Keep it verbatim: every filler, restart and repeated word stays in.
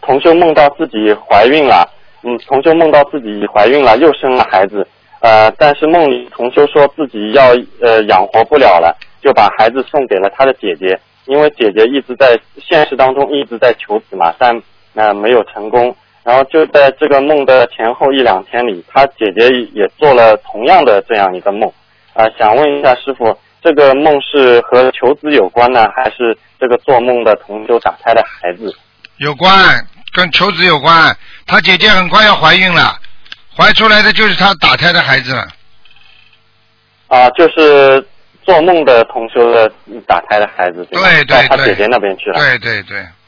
同修梦到自己怀孕了，嗯，同修梦到自己怀孕了，又生了孩子，呃，但是梦里同修说自己要呃养活不了了，就把孩子送给了他的姐姐，因为姐姐一直在现实当中一直在求子嘛，但呃没有成功。然后就在这个梦的前后一两天里，他姐姐也做了同样的这样一个梦，啊、呃，想问一下师父，这个梦是和求子有关呢，还是这个做梦的同修打胎的孩子？ 有关，跟求子有关。他姐姐很快要怀孕了，怀出来的就是他打胎的孩子了。 啊、呃，就是做梦的同修的打胎的孩子，对吧？ 对对对， 到他姐姐那边去了。 对对对。